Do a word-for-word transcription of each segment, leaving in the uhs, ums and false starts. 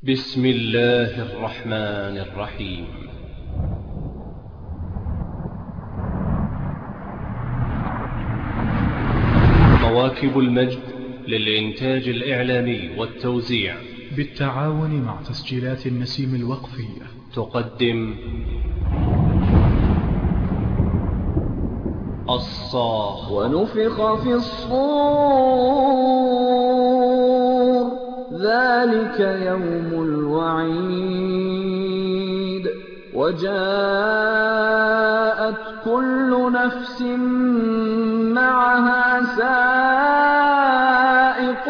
بسم الله الرحمن الرحيم. مواكب المجد للإنتاج الإعلامي والتوزيع بالتعاون مع تسجيلات النسيم الوقفية تقدم الصاخ. ونفخ في الصور ذلك يوم الوعيد وجاءت كل نفس معها سائق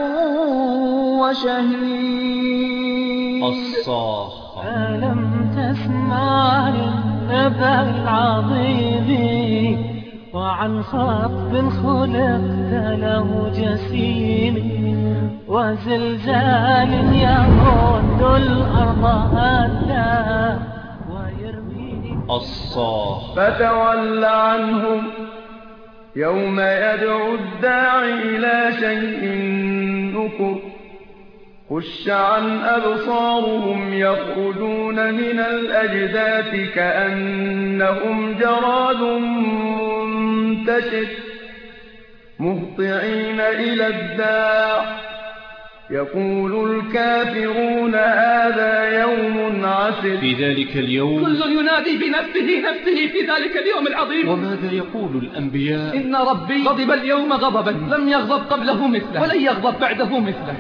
وشهيد. الصاخ. ألم تسمع النبأ العظيم وعن خطب خلقت له جسيم وزلزال يهد الأرض هدا ويرميه. الصاخ. فتول عنهم يوم يدعو الداعي إلى شيء نكر خش عن أبصارهم يخرجون من الأجداث كأنهم جراد منتشر مهطعين إلى الداع يقول الكافرون هذا يوم عسر. في ذلك اليوم كل ينادي بنفسه نفسه في ذلك اليوم العظيم. وماذا يقول الأنبياء؟ إن ربي غضب اليوم غضبا لم يغضب قبله مثله ولن يغضب بعده مثله.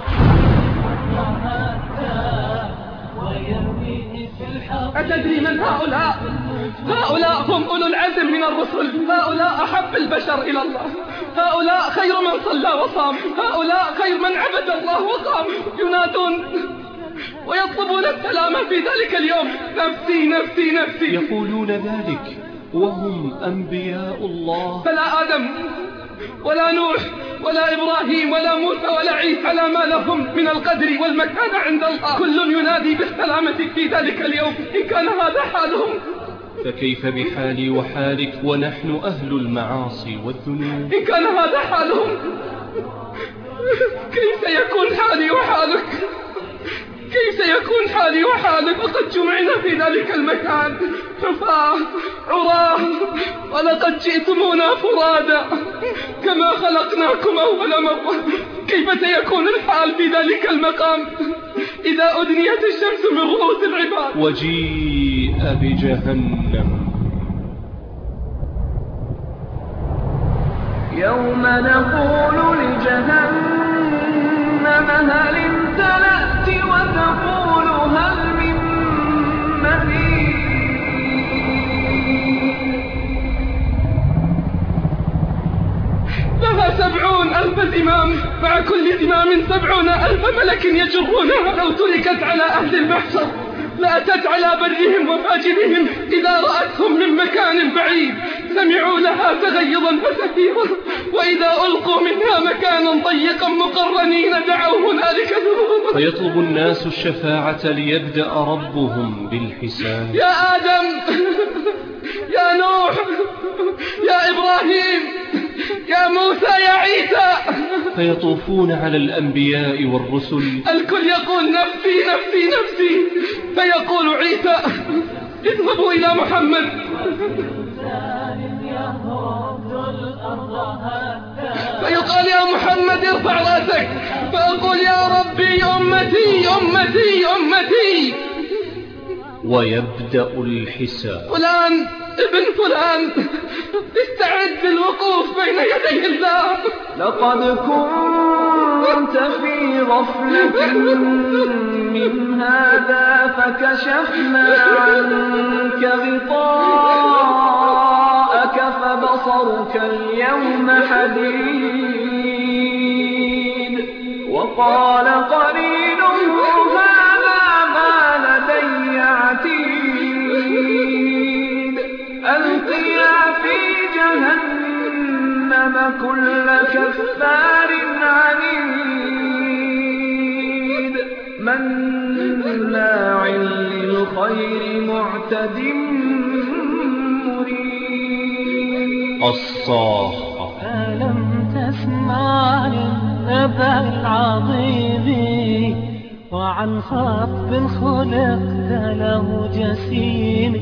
أتدري من هؤلاء؟ هؤلاء هم أولو العزم من الرسل. هؤلاء أحب البشر إلى الله. هؤلاء خير من صلى وصام. هؤلاء خير من عبد الله وقام. ينادون ويطلبون السلامة في ذلك اليوم. نفسي نفسي نفسي. يقولون ذلك وهم أنبياء الله. فلا آدم ولا نوح ولا إبراهيم ولا موسى ولا عيسى على ما لهم من القدر والمكانة عند الله. كل ينادي بالسلامة في ذلك اليوم. إن كان هذا حالهم فكيف بحالي وحالك ونحن أهل المعاصي والذنوب؟ إن كان هذا حالهم كيف يكون حالي وحالك؟ كيف يكون حالي وحالك وقد جمعنا في ذلك المكان حفاة عراة ولقد جئتمونا فرادا كما خلقناكم أول مرة. كيف سيكون الحال في ذلك المقام إذا أدنيت الشمس من رؤوس العباد وجيء بجهنم يوم نقول لجهنم هل امتلأت وتقول هل من مزيد. لها سبعون ألف زمام مع كل زمام سبعون ألف ملك يجرونها. لو تركت على أهل المحشر لأتت على برهم وفاجرهم إذا رأتهم من مكان بعيد سمعوا لها تغيظا وزفيرا وإذا ألقوا منها مكانا ضيقا مقرنين دعوا هنالك ثبورا. فيطلب الناس الشفاعة ليبدأ ربهم بالحساب. يا آدم يا نوح يا إبراهيم يا موسى يا عيسى. فيطوفون على الأنبياء والرسل. الكل يقول نفسي نفسي نفسي. فيقول عيسى اذهبوا إلى محمد. فيقال يا محمد ارفع رأسك. فأقول يا ربي أمتي أمتي أمتي. ويبدأ الحساب. فلان ابن فلان استعد للوقوف بين يدي الله. لقد كنت في غفلة من هذا فكشفنا عنك غطاءك فبصرك اليوم حديد. وقال قرينه هذا ما لدي عتيد. ألقيا في جهنم كل كفار عنيد مناع للخير معتد مريد. الصاخ. ألم تسمع النبأ العظيم وعن خطب خلقت له جسيم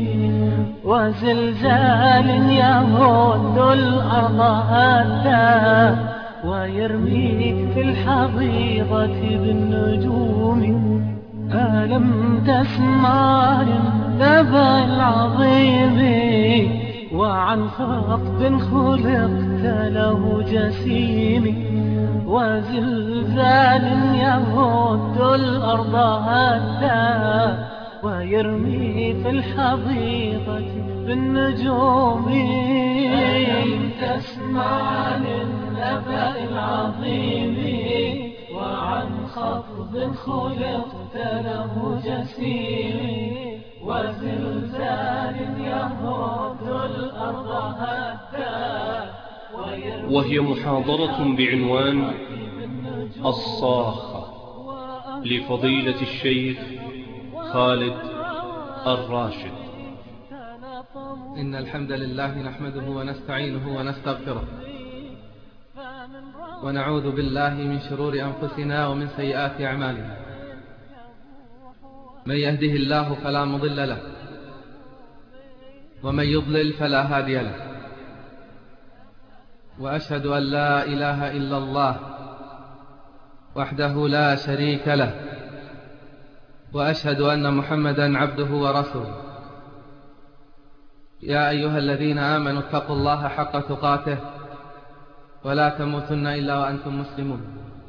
وزلزال يهد الأرض هدا ويرمي في الحضيضة بالنجوم ألم تسمع للنبأ العظيم وعن خطب خلقت له جسيم وزلزال يهد الأرض هدا ويرمي في الحضيضة بالنجوم ألم تسمع للنبأ العظيم وعن خطب خلقت له جسيم وزلزال يهد الأرض هدا وهي محاضرة بعنوان الصاخة لفضيلة الشيخ خالد الراشد. إن الحمد لله نحمده ونستعينه ونستغفره ونعوذ بالله من شرور أنفسنا ومن سيئات أعمالنا. من يهده الله فلا مضل له ومن يضلل فلا هادي له، وأشهد أن لا إله إلا الله وحده لا شريك له، وأشهد أن محمدا عبده ورسوله. يا أيها الذين آمنوا اتقوا الله حق تقاته ولا تموتن إلا وأنتم مسلمون.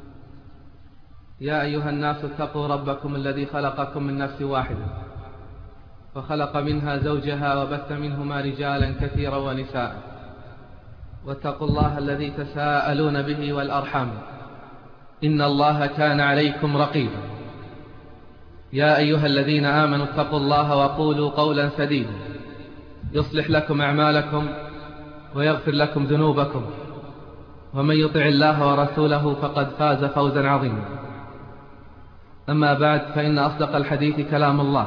يا أيها الناس اتقوا ربكم الذي خلقكم من نفس واحدة وخلق منها زوجها وبث منهما رجالا كثيرا ونساء، واتقوا الله الذي تساءلون به والأرحام إن الله كان عليكم رقيبا. يا أيها الذين آمنوا اتقوا الله وقولوا قولا سديدا يصلح لكم أعمالكم ويغفر لكم ذنوبكم، ومن يطع الله ورسوله فقد فاز فوزا عظيما. أما بعد، فإن أصدق الحديث كلام الله،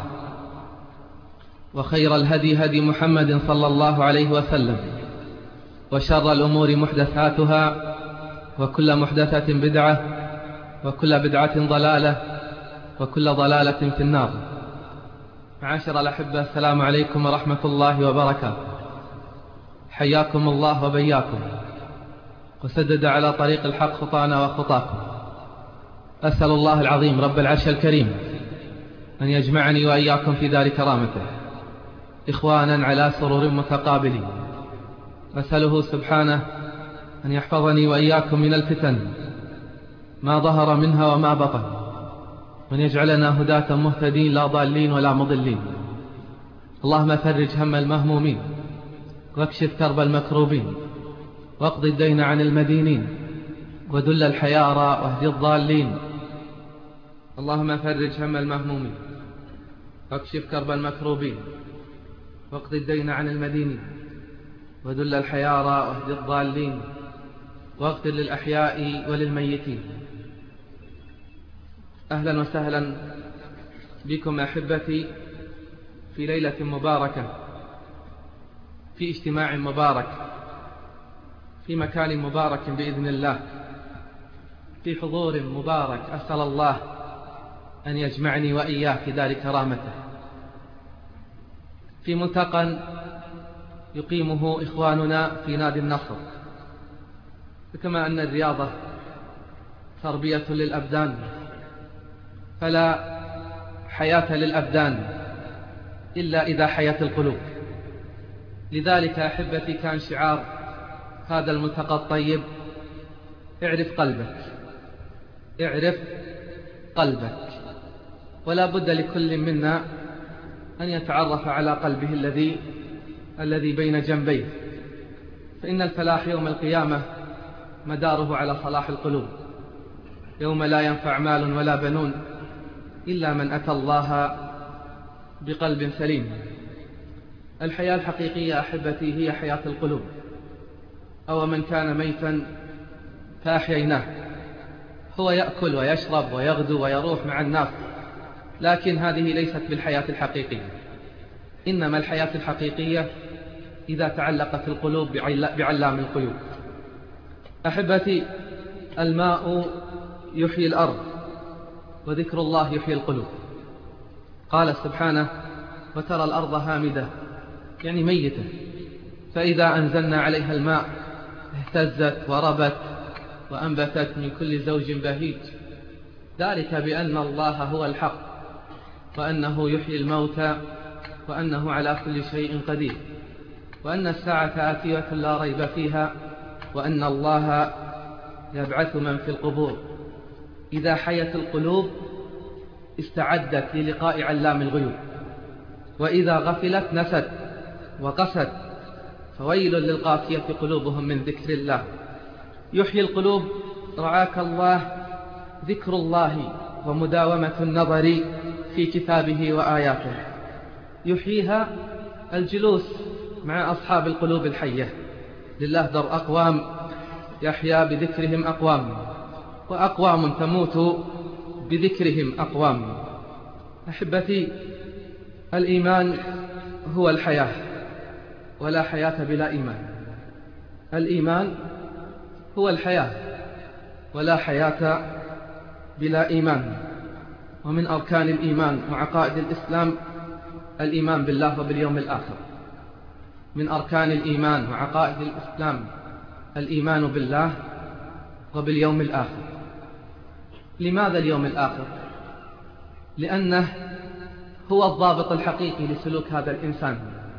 وخير الهدي هدي محمد صلى الله عليه وسلم، وشر الأمور محدثاتها، وكل محدثة بدعة، وكل بدعة ضلالة، وكل ضلالة في النار. معاشر الأحبة، السلام عليكم ورحمة الله وبركاته. حياكم الله وبياكم، وسدد على طريق الحق خطانا وخطاكم. أسأل الله العظيم رب العرش الكريم أن يجمعني وإياكم في دار كرامته إخوانا على سرور متقابلين. أسأله سبحانه أن يحفظني وإياكم من الفتن ما ظهر منها وما بطن، وأن يجعلنا هداة مهتدين لا ضالين ولا مضلين. اللهم فرج هم المهمومين، واكشف كرب المكروبين، واقض الدين عن المدينين، ودل الحيارى واهد الضالين. اللهم فرج هم المهمومين، واكشف كرب المكروبين، واقض الدين عن المدينين، ودل الحيارى واهد الضالين، واغفر للأحياء وللميتين. أهلا وسهلا بكم أحبتي في ليلة مباركة، في اجتماع مبارك، في مكان مبارك بإذن الله، في حضور مبارك. أسأل الله أن يجمعني وإياه في دار كرامته، في ملتقى يقيمه إخواننا في نادي النصر. كما أن الرياضة تربية للأبدان، فلا حياة للأبدان إلا إذا حياة القلوب. لذلك أحبتي كان شعار هذا الملتقى الطيب: اعرف قلبك، اعرف قلبك. ولا بد لكل منا أن يتعرف على قلبه الذي الذي بين جنبيه، فإن الفلاح يوم القيامة مداره على صلاح القلوب، يوم لا ينفع مال ولا بنون إلا من أتى الله بقلب سليم. الحياة الحقيقية أحبتي هي حياة القلوب. أو من كان ميتا فأحييناه. هو يأكل ويشرب ويغدو ويروح مع الناس، لكن هذه ليست بالحياة الحقيقية. إنما الحياة الحقيقية إذا تعلقت القلوب بعلام القيوب. أحبتي، الماء يحيي الأرض، وذكر الله يحيي القلوب. قال سبحانه: وترى الأرض هامدة، يعني ميتة، فإذا أنزلنا عليها الماء اهتزت وربت وأنبتت من كل زوج بهيج، ذلك بأن الله هو الحق، وأنه يحيي الموتى، وأنه على كل شيء قدير، وأن الساعة آتية لا ريب فيها، وأن الله يبعث من في القبور. إذا حيت القلوب استعدت للقاء علام الغيوب، وإذا غفلت نست وقست، فويل للقاسية قلوبهم من ذكر الله. يحيي القلوب رعاك الله ذكر الله ومداومة النظر في كتابه وآياته. يحييها الجلوس مع أصحاب القلوب الحية. لله در أقوام يحيا بذكرهم أقوام، وأقوام تموت بذكرهم أقوام. أحبتي، الإيمان هو الحياة، ولا حياة بلا إيمان. الإيمان هو الحياة، ولا حياة بلا إيمان. ومن أركان الإيمان وعقائد الإسلام الإيمان بالله وباليوم الآخر. من أركان الإيمان وعقائد الإسلام الإيمان بالله وباليوم الآخر. لماذا اليوم الآخر؟ لأنه هو الضابط الحقيقي لسلوك هذا الإنسان.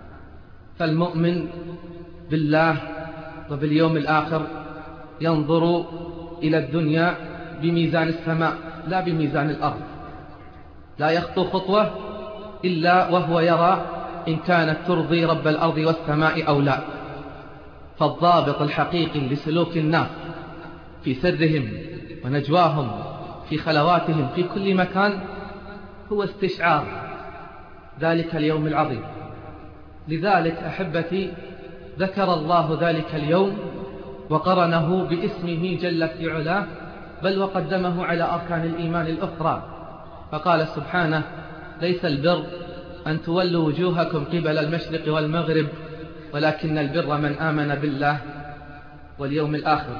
فالمؤمن بالله وباليوم الآخر ينظر إلى الدنيا بميزان السماء لا بميزان الأرض. لا يخطو خطوة إلا وهو يرى إن كانت ترضي رب الأرض والسماء أو لا. فالضابط الحقيقي لسلوك الناس في سرهم ونجواهم في خلواتهم في كل مكان هو استشعار ذلك اليوم العظيم. لذلك أحبتي ذكر الله ذلك اليوم وقرنه باسمه جل في علاه، بل وقدمه على أركان الإيمان الأخرى، فقال سبحانه: ليس البر أن تولوا وجوهكم قبل المشرق والمغرب، ولكن البر من آمن بالله واليوم الآخر.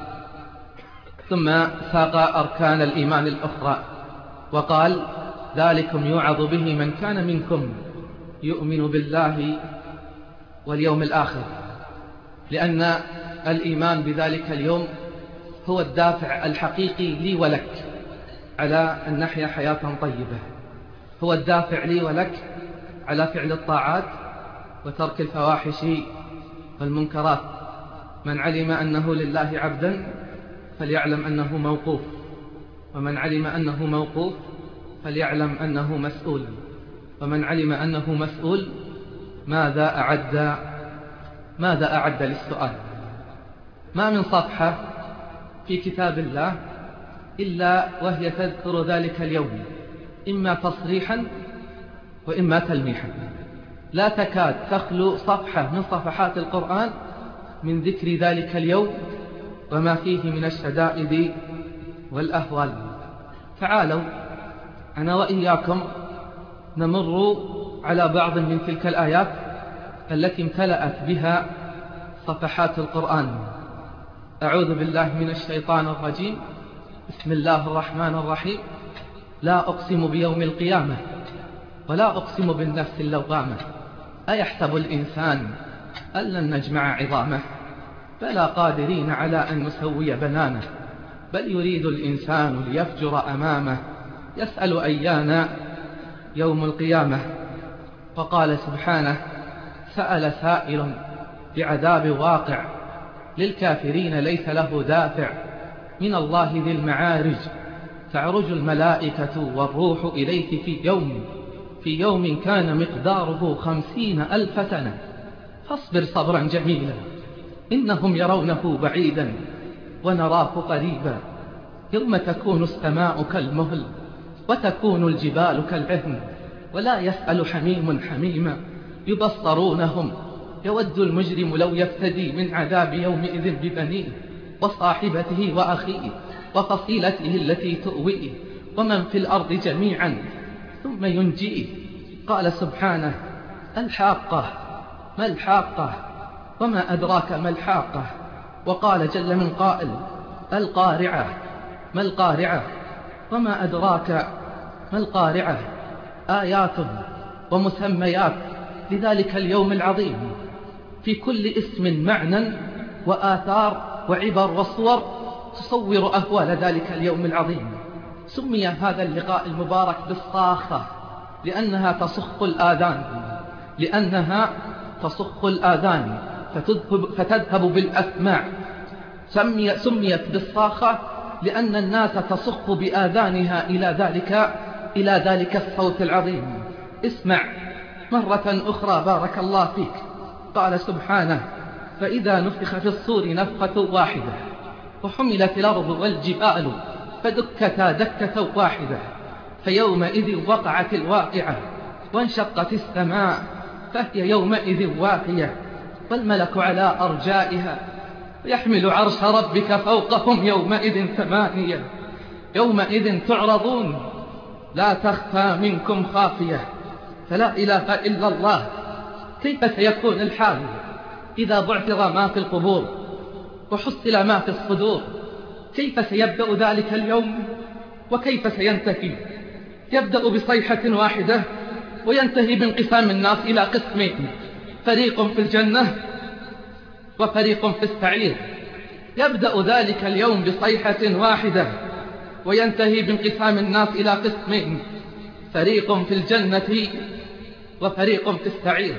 ثم ساق أركان الإيمان الأخرى وقال: ذلكم يوعظ به من كان منكم يؤمن بالله واليوم الآخر. لأن الإيمان بذلك اليوم هو الدافع الحقيقي لي ولك على أن نحيا حياة طيبة، هو الدافع لي ولك على فعل الطاعات وترك الفواحش والمنكرات. من علم أنه لله عبدا فليعلم أنه موقوف، ومن علم أنه موقوف فليعلم أنه مسؤول، ومن علم أنه مسؤول ماذا أعد ماذا أعد للسؤال. ما من صفحة في كتاب الله إلا وهي تذكر ذلك اليوم، إما تصريحا وإما تلميحا. لا تكاد تخلو صفحة من صفحات القرآن من ذكر ذلك اليوم وما فيه من الشدائد والأهوال. تعالوا أنا وإياكم نمر على بعض من تلك الآيات التي امتلأت بها صفحات القرآن. أعوذ بالله من الشيطان الرجيم. بسم الله الرحمن الرحيم. لا أقسم بيوم القيامة ولا أقسم بالنفس اللوامة أيحسب الإنسان أن لن نجمع عظامه بلى قادرين على أن نسوي بنانه بل يريد الإنسان ليفجر أمامه يسأل أيان يوم القيامة. وقال سبحانه: سأل سائل بعذاب واقع للكافرين ليس له دافع من الله ذي المعارج تعرج الملائكة والروح إليك في يوم في يوم كان مقداره خمسين ألف سنة فاصبر صبرا جميلا إنهم يرونه بعيدا ونراه قريبا يوم تكون السماء كالمهل وتكون الجبال كالعهن ولا يسأل حميم حميما يبصرونهم يود المجرم لو يفتدي من عذاب يومئذ ببنيه وصاحبته وأخيه وفصيلته التي تؤويه ومن في الأرض جميعا ثم ينجيه. قال سبحانه: الحاقة ما الحاقة وما أدراك ما الحاقة. وقال جل من قائل: القارعة ما القارعة وما أدراك ما القارعة؟ آيات ومسميات لذلك اليوم العظيم، في كل اسم معنى وآثار وعبر وصور تصور أهوال ذلك اليوم العظيم. سمي هذا اللقاء المبارك بالصاخة لأنها تصخ الآذان، لأنها تصخ الآذان فتذهب, فتذهب بالأسماع. سمي سميت بالصاخة لأن الناس تصخ بآذانها إلى ذلك إلى ذلك الصوت العظيم. اسمع مرة أخرى بارك الله فيك. قال سبحانه: فإذا نفخ في الصور نفخة واحدة وحملت الأرض والجبال فدكتا دكة واحدة فيومئذ وقعت الواقعة وانشقت السماء فهي يومئذ واقية والملك على أرجائها يحمل عرش ربك فوقهم يومئذ ثمانية يومئذ تعرضون لا تخفى منكم خافية. فلا إله إلا الله، كيف سيكون الحال إذا بعثر ما في القبور وحصل ما في الصدور؟ كيف سيبدأ ذلك اليوم وكيف سينتهي؟ يبدأ بصيحة واحدة وينتهي بانقسام الناس إلى قسمين، فريق في الجنة وفريق في السعير. يبدأ ذلك اليوم بصيحة واحدة وينتهي بانقسام الناس إلى قسمين، فريق في الجنة وفريق في السعير.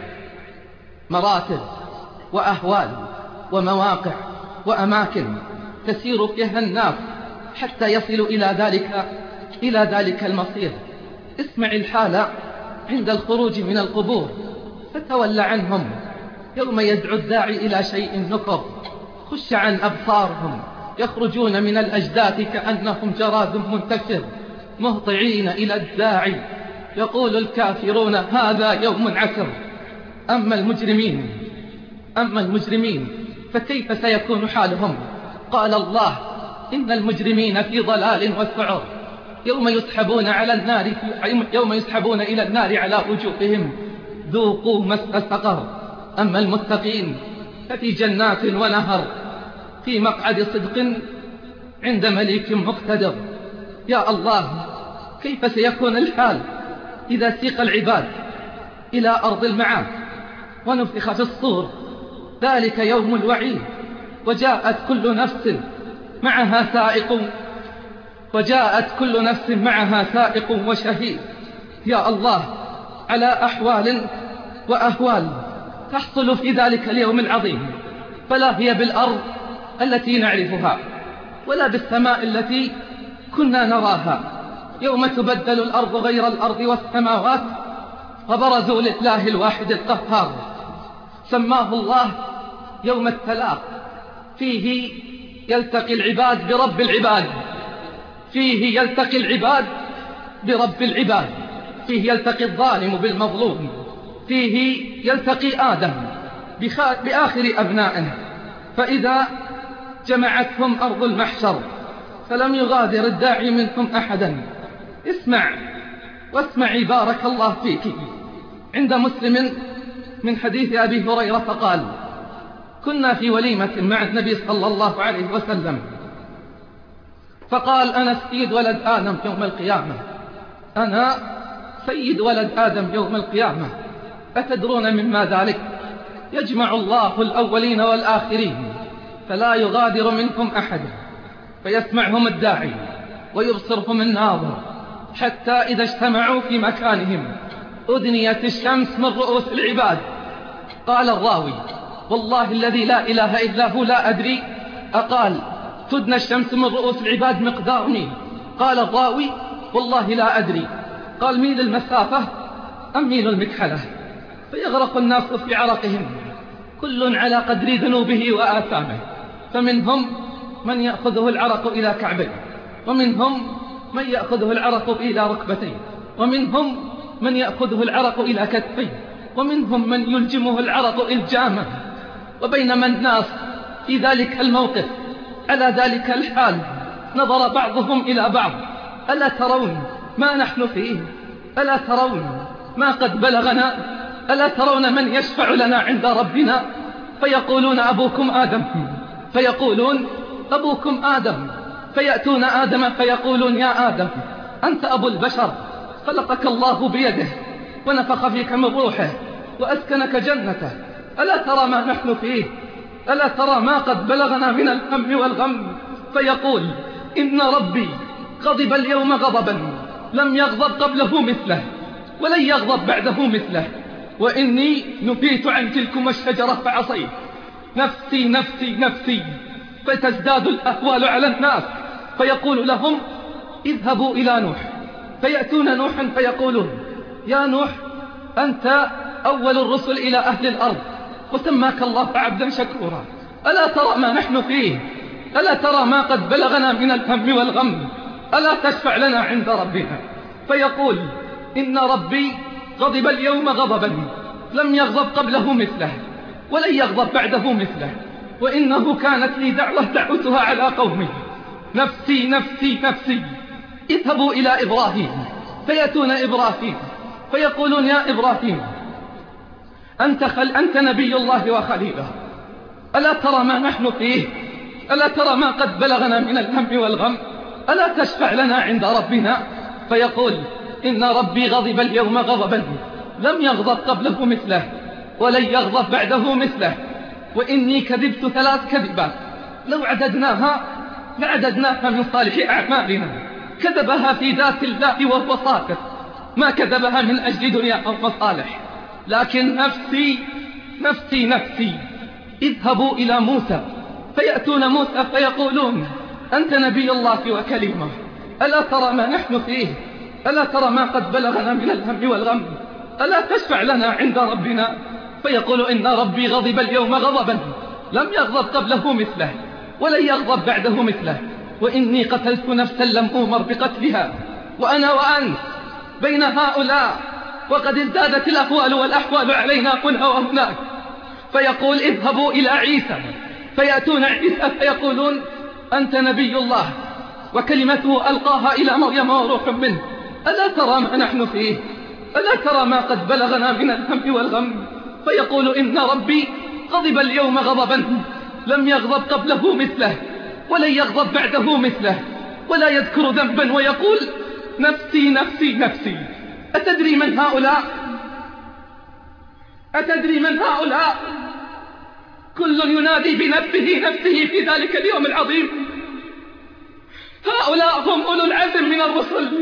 مراتب وأهوال ومواقع وأماكن تسير فيها الناس حتى يصلوا إلى ذلك إلى ذلك المصير. اسمع الحالة عند الخروج من القبور، فتول عنهم يوم يدعو الداعي إلى شيء نكر، خش عن أبصارهم يخرجون من الأجداث كأنهم جراد منتشر مهطعين إلى الداعي، يقول الكافرون هذا يوم عسر. أما المجرمين أما المجرمين فكيف سيكون حالهم؟ قال الله: إن المجرمين في ضلال وسعر يوم يسحبون على النار يوم يسحبون إلى النار على وجوههم ذوقوا مس سقر. أما المتقين ففي جنات ونهر في مقعد صدق عند مليك مقتدر. يا الله، كيف سيكون الحال إذا سيق العباد إلى أرض المعاد ونفخ في الصور؟ ذلك يوم الوعيد، وجاءت كل نفس معها سائق وجاءت كل نفس معها سائق وشهيد. يا الله، على أحوال وأهوال تحصل في ذلك اليوم العظيم، فلا هي بالأرض التي نعرفها ولا بالسماء التي كنا نراها. يوم تبدل الأرض غير الأرض والسماوات وبرزوا لله الواحد القهار. سماه الله يوم التلاق، فيه يلتقي العباد برب العباد فيه يلتقي العباد برب العباد فيه يلتقي الظالم بالمظلوم، فيه يلتقي آدم بآخر أبنائه. فإذا جمعتهم أرض المحشر فلم يغادر الداعي منهم أحدا. اسمع واسمعي بارك الله فيك. عند مسلم من حديث أبي هريرة قال: كنا في وليمة مع النبي صلى الله عليه وسلم، فقال: أنا سيد ولد آدم يوم القيامة أنا سيد ولد آدم يوم القيامة. أتدرون مما ذلك؟ يجمع الله الأولين والآخرين فلا يغادر منهم أحدا، فيسمعهم الداعي ويبصرهم الناظر، حتى إذا اجتمعوا في مكانهم أدنيت الشمس من رؤوس العباد. قال الراوي: والله الذي لا إله إلا هو لا أدري أقال تدنى الشمس من رؤوس العباد مقدار ميل؟ قال الراوي: والله لا أدري. قال: ميل المسافة أم ميل المكحلة؟ فيغرق الناس في عرقهم كل على قدر ذنوبه وآثامه، فمنهم من يأخذه العرق إلى كعبيه، ومنهم من يأخذه العرق إلى ركبتيه، ومنهم من يأخذه العرق إلى كتفيه، ومنهم من يلجمه العرق إلجاما. وبينما الناس في ذلك الموقف على ذلك الحال نظر بعضهم إلى بعض: ألا ترون ما نحن فيه؟ ألا ترون ما قد بلغنا؟ ألا ترون من يشفع لنا عند ربنا؟ فيقولون: أبوكم آدم. فيقولون: أبوكم آدم. فيأتون آدم فيقولون: يا آدم، أنت أبو البشر، خلقك الله بيده ونفخ فيك من روحه وأسكنك جنته، ألا ترى ما نحن فيه؟ ألا ترى ما قد بلغنا من الهم والغم؟ فيقول إن ربي غضب اليوم غضبا لم يغضب قبله مثله ولن يغضب بعده مثله، وإني نفيت عن تلكم الشجرة فعصيت، نفسي نفسي نفسي، فتزداد الأهوال على الناس. فيقول لهم اذهبوا إلى نوح، فيأتون نوحا فيقولون يا نوح أنت أول الرسل إلى أهل الأرض وسماك الله عبدا شكورا، ألا ترى ما نحن فيه؟ ألا ترى ما قد بلغنا من الهم والغم؟ ألا تشفع لنا عند ربنا؟ فيقول إن ربي غضب اليوم غضبا لم يغضب قبله مثله ولن يغضب بعده مثله، وإنه كانت لي دعوة دعوتها على قومي، نفسي نفسي نفسي. اذهبوا إلى إبراهيم، فيأتون إبراهيم فيقولون يا إبراهيم أنت, خل أنت نبي الله وخليله، ألا ترى ما نحن فيه؟ ألا ترى ما قد بلغنا من الهم والغم؟ ألا تشفع لنا عند ربنا؟ فيقول إن ربي غضب اليوم غضبا لم يغضب قبله مثله ولن يغضب بعده مثله، وإني كذبت ثلاث كذبات لو عددناها لعددناها من صالح أعمالنا، كذبها في ذات الله وهو صادق، ما كذبها من أجل دنيا أو مصالح، لكن نفسي نفسي نفسي. اذهبوا إلى موسى، فيأتون موسى فيقولون أنت نبي الله وكلمه، ألا ترى ما نحن فيه؟ ألا ترى ما قد بلغنا من الهم والغم؟ ألا تشفع لنا عند ربنا؟ فيقول إن ربي غضب اليوم غضبا لم يغضب قبله مثله ولن يغضب بعده مثله، وإني قتلت نفسا لم أؤمر بقتلها، وأنا وأنت بين هؤلاء، وقد ازدادت الأهوال والأحوال علينا هنا وهناك. فيقول اذهبوا إلى عيسى، فيأتون عيسى فيقولون أنت نبي الله وكلمته ألقاها إلى مريم وروح منه، ألا ترى ما نحن فيه؟ ألا ترى ما قد بلغنا من الهم والغم؟ فيقول إن ربي غضب اليوم غضبا لم يغضب قبله مثله ولن يغضب بعده مثله، ولا يذكر ذنبا ويقول نفسي نفسي نفسي. أتدري من هؤلاء؟ أتدري من هؤلاء؟ كل ينادي بنفسه نفسه في ذلك اليوم العظيم. هؤلاء هم أولو العزم من الرسل،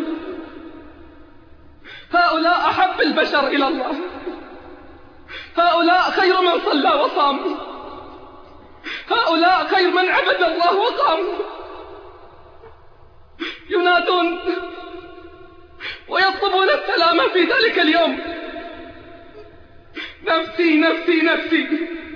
هؤلاء أحب البشر إلى الله، هؤلاء خير من صلى وصام، هؤلاء خير من عبد الله وقام. ينادون ويطلبون السلام في ذلك اليوم، نفسي نفسي نفسي.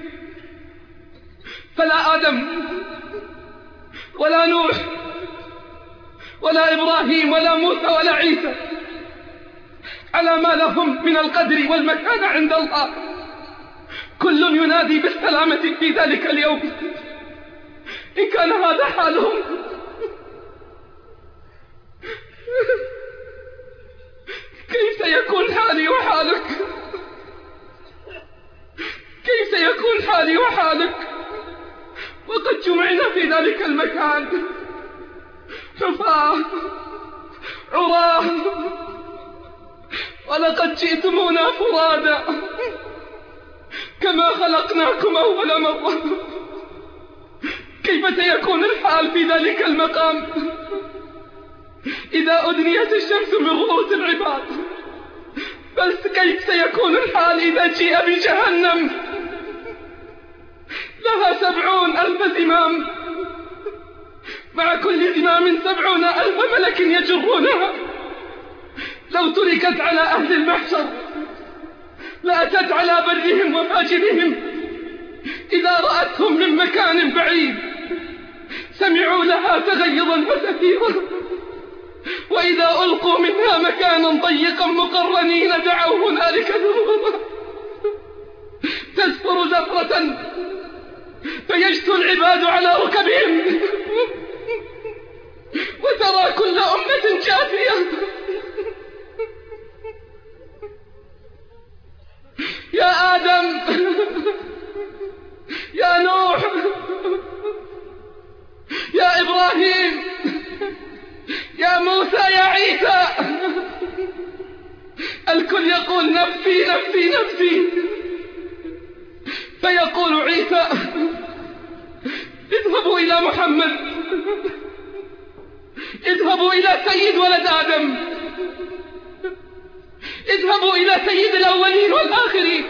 فلا آدم ولا نوح ولا إبراهيم ولا موسى ولا عيسى على ما لهم من القدر والمكانة عند الله، كل ينادي بالسلامة في ذلك اليوم. إن كان هذا حالهم كيف سيكون حالي وحالك؟ كيف سيكون حالي وحالك وقد جمعنا في ذلك المكان حفاة عراة، ولقد جئتمونا فرادا كما خلقناكم أول مرة. كيف سيكون الحال في ذلك المقام إذا أدنيت الشمس من رؤوس العباد؟ بل كيف سيكون الحال إذا جيء بجهنم لها سبعون ألف زمام، مع كل زمام سبعون ألف ملك يجرونها؟ لو تركت على أهل المحشر لأتت على برهم وفاجرهم، إذا رأتهم من مكان بعيد سمعوا لها تغيظا وزفيرا، وإذا ألقوا منها مكانا ضيقا مقرنين دعوا هنالك ثبورا. تزفر زفرة فيجثو العباد على ركبهم، وترى كل أمة جاثية. يا آدم، يا نوح، يا إبراهيم، يا موسى، يا عيسى، الكل يقول نفسي نفسي نفسي. فيقول عيسى اذهبوا إلى محمد، اذهبوا إلى سيد ولد آدم، اذهبوا إلى سيد الأولين والآخرين.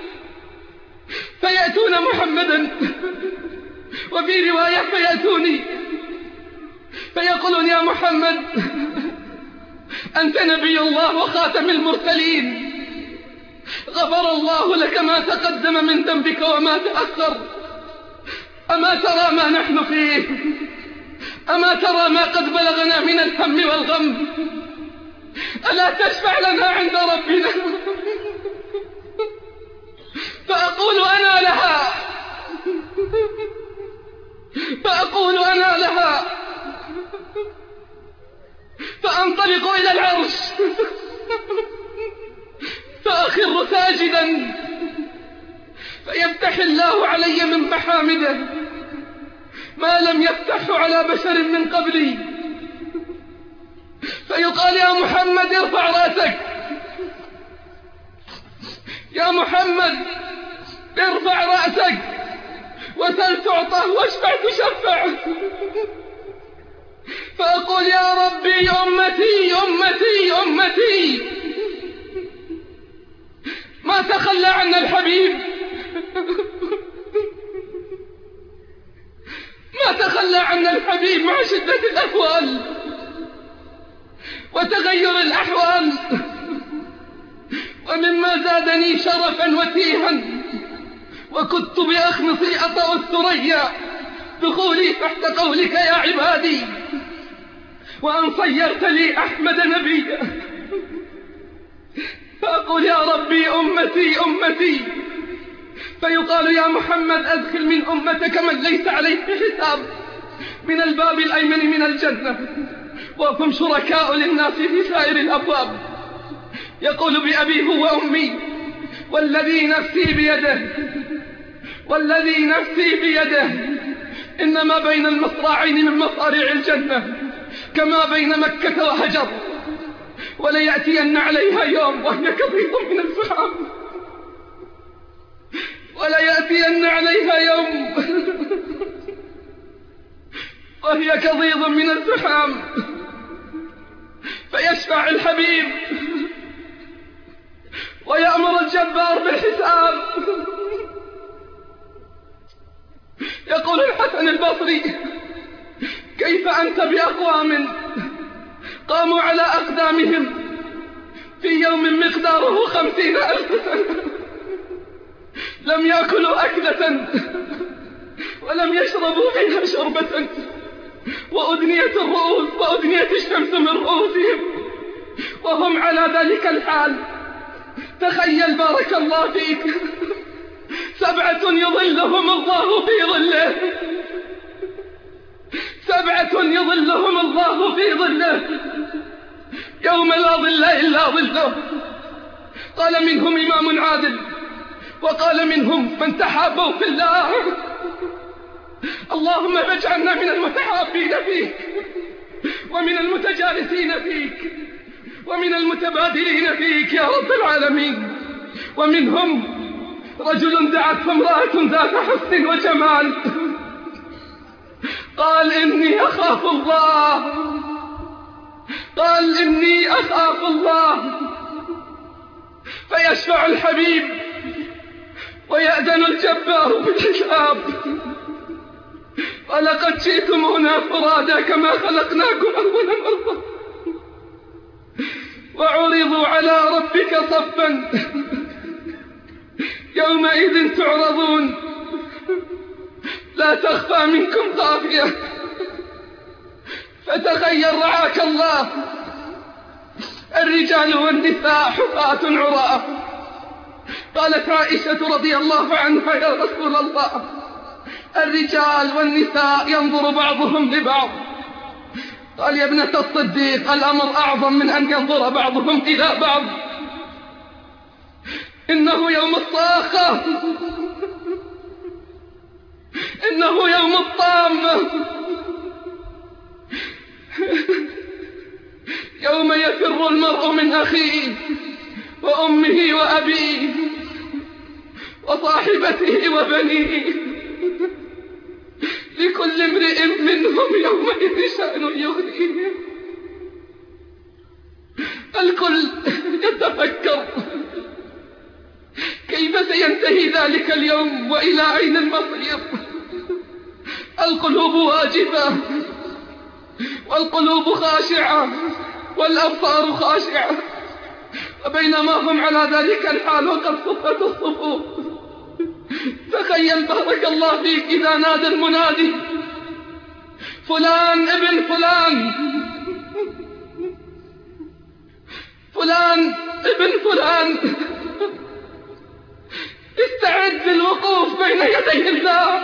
فيأتون محمدا، وفي رواية فيأتوني فيقولون يا محمد أنت نبي الله وخاتم المرسلين، غفر الله لك ما تقدم من ذنبك وما تأخر، أما ترى ما نحن فيه؟ أما ترى ما قد بلغنا من الهم والغم؟ ألا تشفع لنا عند ربنا؟ فأقول أنا لها، فأقول أنا لها، فأنطلق إلى العرش فأخر ساجدا، فيفتح الله علي من محامده ما لم يفتحه على بشر من قبلي، فيقال يا محمد ارفع رأسك، يا محمد ارفع رأسك وسل تعطى واشفع تشفع. فأقول يا ربي أمتي أمتي أمتي، ما تخلى عنا الحبيب، ما تخلى عنا الحبيب مع شدة الأهوال وتغير الأحوال. ومما زادني شرفا وتيها وكنت بأخمصي أطأ الثريا دخولي تحت قولك يا عبادي، وأن صيرت لي أحمد نبيا. فأقول يا ربي أمتي أمتي، فيقال يا محمد أدخل من أمتك من ليس عليه حساب من الباب الأيمن من الجنة، وهم شركاء للناس في سائر الأبواب. يقول بأبي هو أمي والذي نفسي بيده، والذي نفسي بيده إنما بين المصراعين من مصاريع الجنة كما بين مكة وهجر، وليأتين عليها يوم وهي كظيظ من الزحام، وليأتين عليها يوم وهي كظيظ من الزحام، فيشفع الحبيب ويأمر الجبار بالحساب. يقول الحسن البصري كيف أنت بأقوام قاموا على أقدامهم في يوم مقداره خمسين ألف سنة لم يأكلوا أكلة ولم يشربوا فيها شربة، وأدنيت الرؤوس وأدنيت الشمس من رؤوسهم وهم على ذلك الحال. تخيل بارك الله فيك سبعة يظلهم الله في ظله، سبعة يظلهم الله في ظله يوم لا ظل إلا ظله. قال منهم إمام عادل، وقال منهم من تحابوا في الله. اللهم اجعلنا من المتحابين فيك ومن المتجالسين فيك ومن المتبادلين فيك يا رب العالمين. ومنهم رجل دعته امرأة ذات حسن وجمال، قال إني أخاف الله، قال إني أخاف الله. فيشفع الحبيب ويأذن الجبار بالحساب. ولقد جئتمونا فرادا كما خلقناكم أول مرة، وعرضوا على ربك صفا يومئذ تعرضون لا تخفى منكم خافية. فتخيل رعاك الله الرجال والنساء حفاة عراة. قالت عائشة رضي الله عنها يا رسول الله الرجال والنساء ينظر بعضهم لبعض. قال يا ابنة الصديق الأمر أعظم من أن ينظر بعضهم إلى بعض، إنه يوم الصاخة، إنه يوم الطامة، يوم يفر المرء من أخيه وأمه وأبيه وصاحبته وبنيه، لكل امرئ منهم يومئذ شأن يغنيه. الكل يتفكر كيف سينتهي ذلك اليوم وإلى أين المصير. القلوب واجفة والقلوب خاشعة والأبصار خاشعة، وبينما هم على ذلك الحال وقد صفت الصفوف، تخيل بارك الله فيك إذا نادى المنادي فلان ابن فلان، فلان ابن فلان، استعد للوقوف بين يدي الله.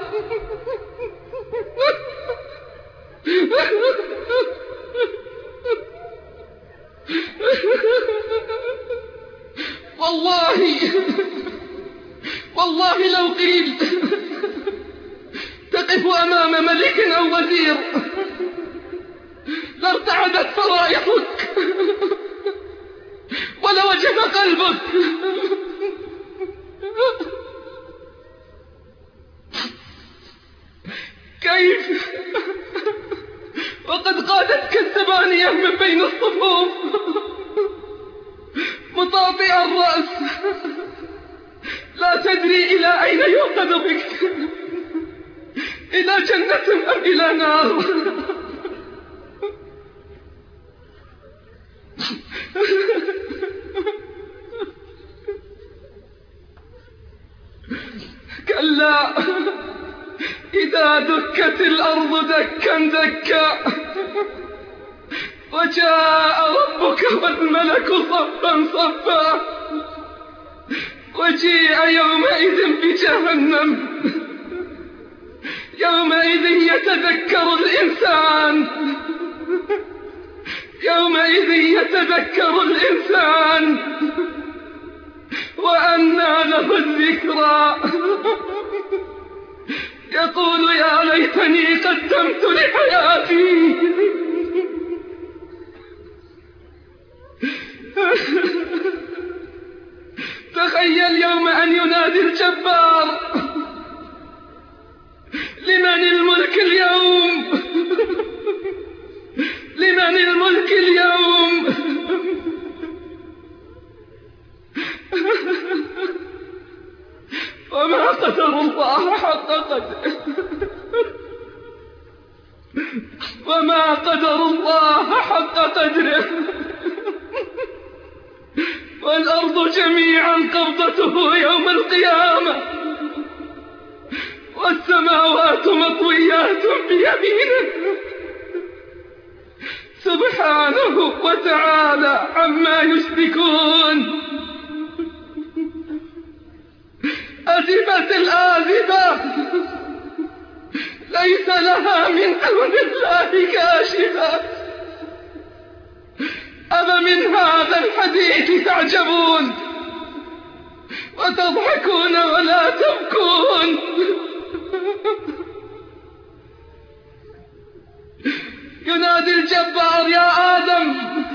والله والله لو قيل تقف أمام ملك أو وزير لارتعدت فرائحك ولوجب قلبك. كيف وقد قادتك الزبانية من بين الصفوف مطاطئ الرأس، لا تدري إلى أين يؤخذ بك، إلى جنة أم إلى نار. كلا إذا دكت الأرض دكا دكا وجاء ربك والملك صفا صفا وجيء يومئذ بجهنم، يومئذ يتذكر الإنسان، يومئذ يتذكر الإنسان وأنى له الذكرى، يقول يا ليتني قدمت لحياتي. تخيل يوم أن ينادي الجبار لمن الملك اليوم، لمن الملك اليوم. وما قدر الله حق قدره، وما قدر الله حق قدره. والأرض جميعا قبضته يوم القيامة والسماوات مطويات بيمينه سبحانه وتعالى عما يشركون. أزفت الآزفة ليس لها من دون الله كاشفة. أفمن هذا الحديث تعجبون وتضحكون ولا تبكون. ينادي الجبار يا آدم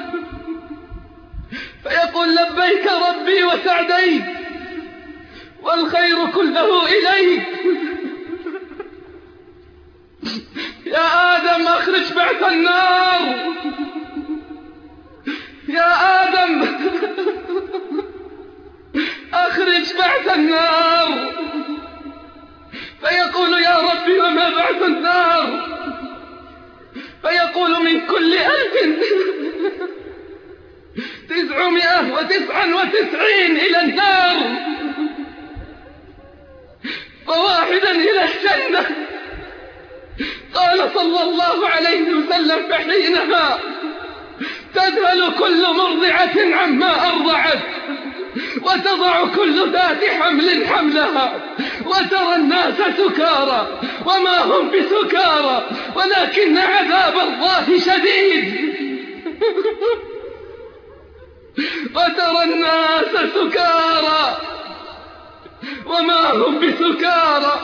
فيقول لبيك ربي وسعديك والخير كله إليك. يا آدم أخرج بعث النار، يا آدم أخرج بعث النار. فيقول يا ربي وما بعث النار؟ فيقول من كل ألف تسعمائة وتسعة وتسعين إلى النار وواحدا إلى الجنة. قال صلى الله عليه وسلم فحينها تذهل كل مرضعة عما أرضعت وتضع كل ذات حمل حملها وترى الناس سكارى وما هم بسكارى ولكن عذاب الله شديد. وترى الناس سكارى وما هم بسكارى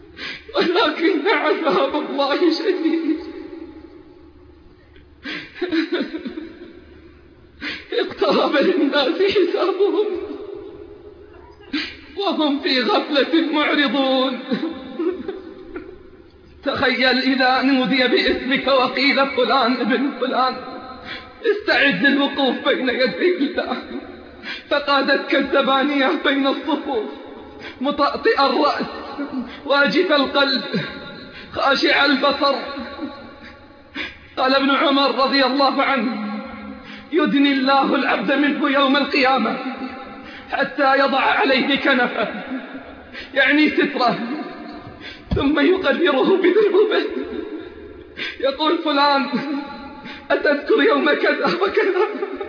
ولكن عذاب الله شديد. اقترب للناس حسابهم وهم في غفلة معرضون. تخيل إذا نودي باسمك وقيل فلان ابن فلان استعد للوقوف بين يدي الله، فقادتك الزبانية بين الصفوف مطأطئ الرأس واجف القلب خاشع البصر. قال ابن عمر رضي الله عنه: يدني الله العبد منه يوم القيامة حتى يضع عليه كنفه، يعني ستره، ثم يقدره بذنوبه، يقول: فلان أتذكر يوم كذا وكذا،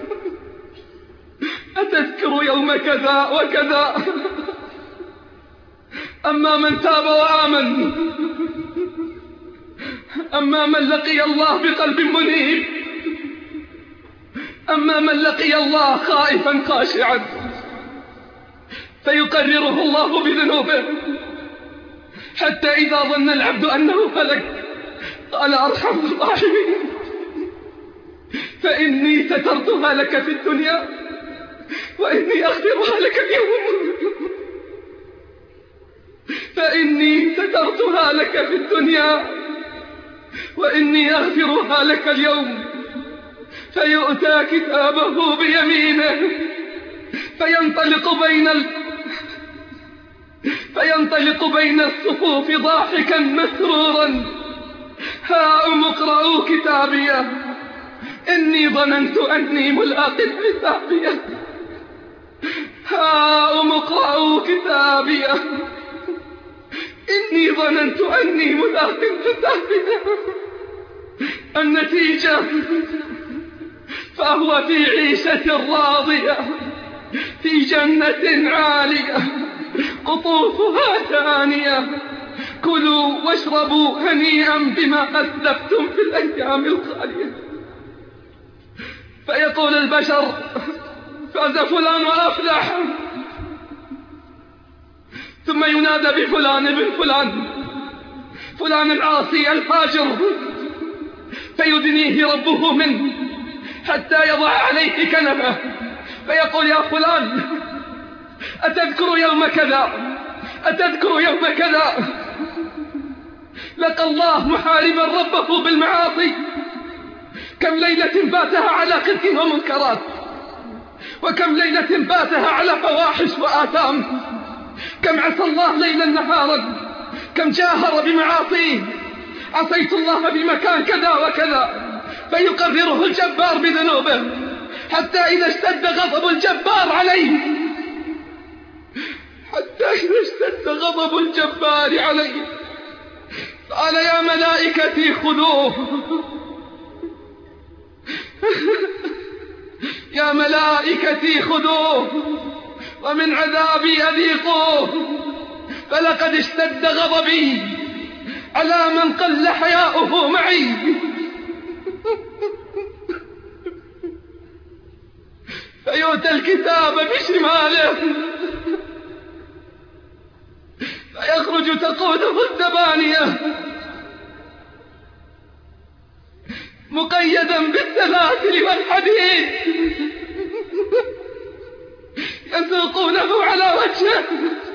أتذكر يوم كذا وكذا. أما من تاب وآمن، أما من لقي الله بقلب منيب، أما من لقي الله خائفا خاشعا فيقرره الله بذنوبه، حتى إذا ظن العبد أنه هلك قال: أرحم الراحمين، فإني سترتها لك في الدنيا وإني أغفرها لك اليوم، فإني سترتها لك في الدنيا وإني أغفرها لك اليوم. فيؤتى كتابه بيمينه فينطلق بين ال... فينطلق بين الصفوف ضاحكا مسرورا: هاؤم اقرءوا كتابيه إني ظننت أني ملاق حسابيه، هاؤم اقرءوا كتابيه إني ظننت أني ملاق حسابيه. النتيجة فهو في عيشة راضية في جنة عالية قطوفها دانية، كلوا واشربوا هنيئا بما أسلفتم في الأيام الخالية. فيقول البشر: فاز فلان وأفلح، ثم ينادى بفلان ابن فلان، فلان العاصي الفاجر، فيدنيه ربه منه حتى يضع عليه كنفه، فيقول: يا فلان أتذكر يوم كذا، أتذكر يوم كذا. لقى الله محاربا ربه بالمعاصي، كم ليلة باتها على قتل ومنكرات، وكم ليلة باتها على فواحش وآثام، كم عصى الله ليلا نهارا، كم جاهر بمعاصيه: عصيت الله بمكان كذا وكذا، فيقرره الجبار بذنوبه، حتى إذا اشتد غضب الجبار عليه حتى إذا اشتد غضب الجبار عليه قال: يا ملائكتي خذوه، يا ملائكتي خذوه ومن عذابي أذيقوه، فلقد اشتد غضبي على من قل حياؤه معي. فيؤتى الكتاب بشماله فيخرج تقوده الزبانية مقيدا بالسلاسل والحديد، يسوقونه على وجهه،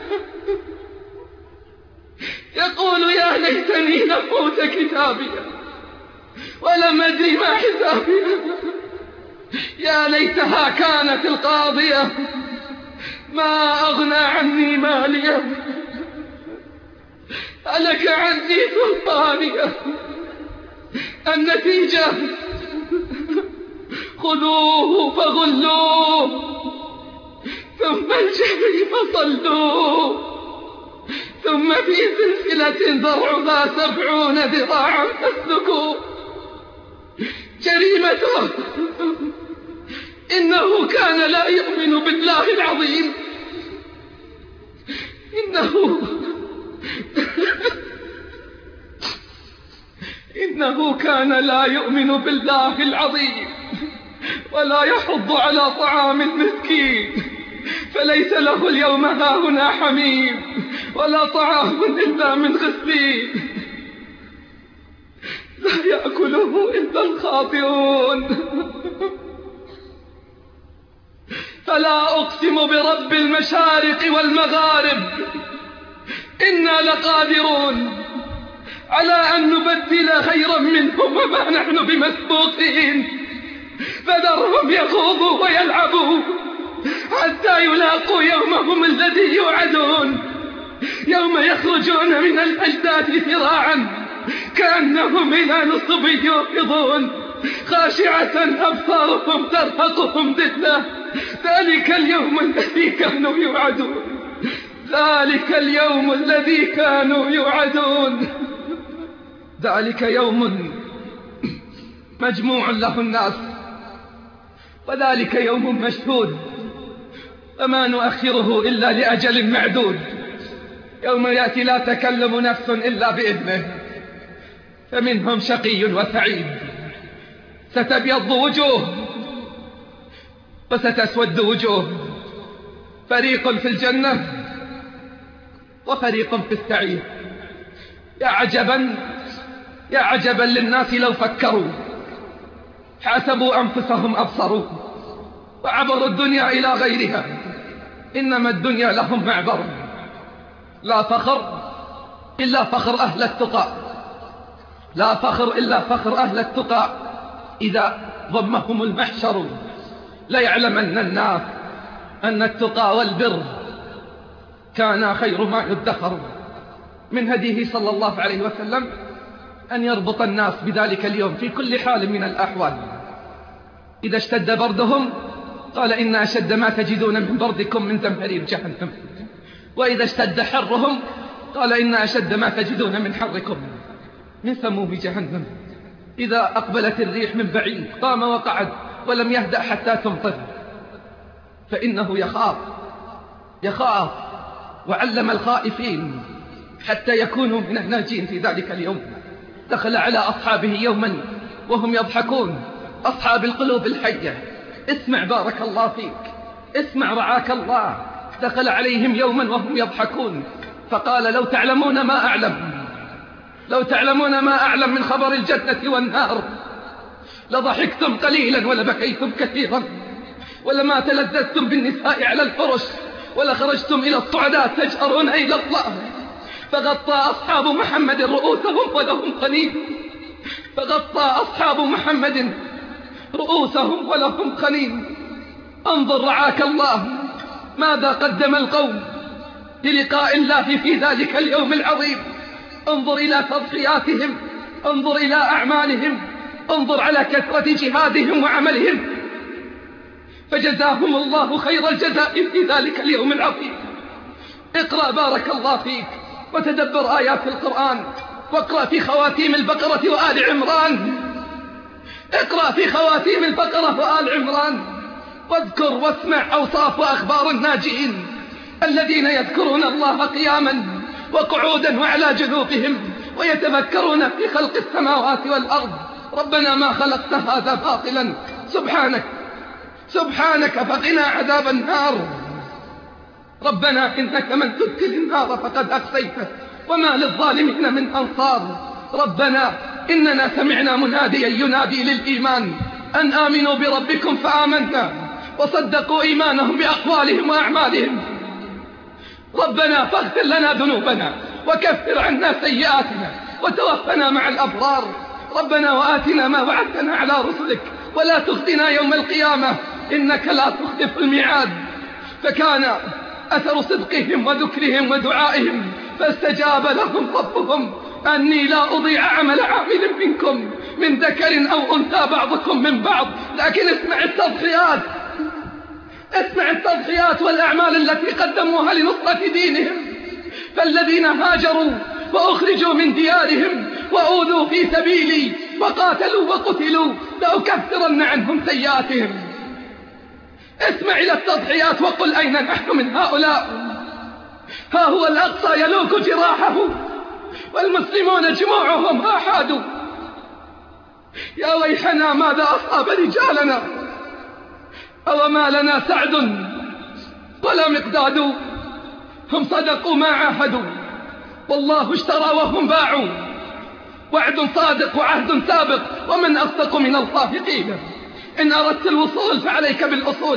يقول: يا ليتني لم أوت كتابيه ولم أدري ما حسابيه، يا ليتها كانت القاضية ما أغنى عني ماليه، هلك عني سلطانيه. النتيجة خذوه فغلوه ثم الجحيم صلوه ثم في سلسلة ذرعها سبعون ذراعا فاسلكوه. جريمته إنه كان لا يؤمن بالله العظيم، إنه إنه كان لا يؤمن بالله العظيم ولا يحض على طعام المسكين، فليس له اليوم هاهنا حميم ولا طعام إلا من غسلين، لا يأكله إلا الخاطئون. وأقسم برب المشارق والمغارب إنا لقادرون على أن نبدل خيرا منهم وما نحن بمسبوقين، فذرهم يخوضوا ويلعبوا حتى يلاقوا يومهم الذي يوعدون، يوم يخرجون من الأجداث سراعا كأنهم إلى نصب يوقظون، خاشعة أبصارهم ترهقهم ذلة. ذلك اليوم الذي كانوا يوعدون، ذلك اليوم الذي كانوا يوعدون. ذلك يوم مجموع له الناس، وذلك يوم مشهود، فما نؤخره إلا لأجل معدود. يوم يأتي لا تكلم نفس إلا بإذنه، فمنهم شقي وسعيد، ستبيض وجوه وستسود وجوه، فريق في الجنة وفريق في السعير. يا عجبا يا عجبا للناس لو فكروا، حاسبوا أنفسهم أبصروا، وعبروا الدنيا إلى غيرها، إنما الدنيا لهم معبر. لا فخر إلا فخر أهل التقى، لا فخر إلا فخر أهل التقى. إذا ضمهم المحشر ليعلمن الناس أن التقى والبر كان خير ما يدخر. من هديه صلى الله عليه وسلم أن يربط الناس بذلك اليوم في كل حال من الأحوال. إذا اشتد بردهم قال إن أشد ما تجدون من بردكم من زمهرير جهنم، وإذا اشتد حرهم قال إن أشد ما تجدون من حركم من سموم جهنم. إذا أقبلت الريح من بعيد قام وقعد ولم يهدأ حتى تمطر، فإنه يخاف يخاف وعلم الخائفين حتى يكونوا من الناجين في ذلك اليوم. دخل على أصحابه يوما وهم يضحكون، أصحاب القلوب الحية. اسمع بارك الله فيك، اسمع رعاك الله. دخل عليهم يوما وهم يضحكون فقال لو تعلمون ما أعلم، لو تعلمون ما أعلم من خبر الجنة والنار لضحكتم قليلا ولبكيتم كثيرا، ولما تلذذتم بالنساء على الفرش ولخرجتم إلى الصعداء تجأرون إلى الله. فغطى أصحاب محمد رؤوسهم ولهم قنين، فغطى أصحاب محمد رؤوسهم ولهم قنين. انظر رعاك الله ماذا قدم القوم للقاء الله في ذلك اليوم العظيم. انظر إلى تضحياتهم، انظر إلى أعمالهم، انظر على كثرة جهادهم وعملهم، فجزاهم الله خير الجزاء في ذلك اليوم العظيم. اقرأ بارك الله فيك وتدبر آيات القرآن، واقرأ في خواتيم البقرة وآل عمران، اقرأ في خواتيم البقرة وآل عمران، واذكر واسمع أوصاف وأخبار الناجين الذين يذكرون الله قياما وقعودا وعلى جنوبهم ويتفكرون في خلق السماوات والأرض. ربنا ما خلقت هذا باطلا، سبحانك سبحانك فقنا عذاب النار. ربنا إنك من تدخل النار فقد أخزيته وما للظالمين من أنصار. ربنا إننا سمعنا مناديا ينادي للإيمان أن آمنوا بربكم فآمنا، وصدقوا إيمانهم بأقوالهم وأعمالهم. ربنا فاغفر لنا ذنوبنا وكفر عنا سيئاتنا وتوفنا مع الأبرار. ربنا وآتنا ما وعدتنا على رسلك ولا تخزنا يوم القيامة إنك لا تخلف الميعاد. فكان أثر صدقهم وذكرهم ودعائهم فاستجاب لهم ربهم أني لا أضيع عمل عامل منكم من ذكر أو أنثى بعضكم من بعض. لكن اسمع التضحيات، اسمع التضحيات والأعمال التي قدموها لنصرة دينهم. فالذين هاجروا وأخرجوا من ديارهم وأوذوا في سبيلي وقاتلوا وقتلوا لأكفرن عنهم سيئاتهم. اسمع إلى التضحيات وقل أين نحن من هؤلاء. ها هو الأقصى يلوك جراحه والمسلمون جموعهم آحادوا. يا ويحنا ماذا أصاب رجالنا، أو ما لنا سعد ولا مقداد. هم صدقوا ما عاهدوا والله اشترى وهم باعوا. وعد صادق وعهد سابق ومن أصدق من الله قيلا. إن أردت الوصول فعليك بالأصول